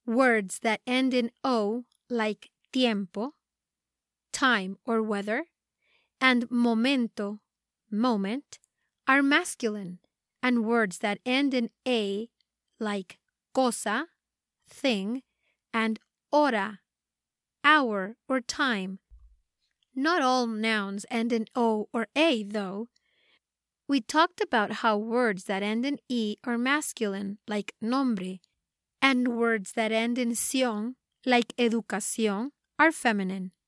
Words that end in O, like tiempo, time or weather, and momento, moment, are masculine, and words that end in A, like cosa, thing, and hora, hour or time. Not all nouns end in O or A, though. We talked about how words that end in E are masculine, like nombre, and words that end in ción, like educación, are feminine.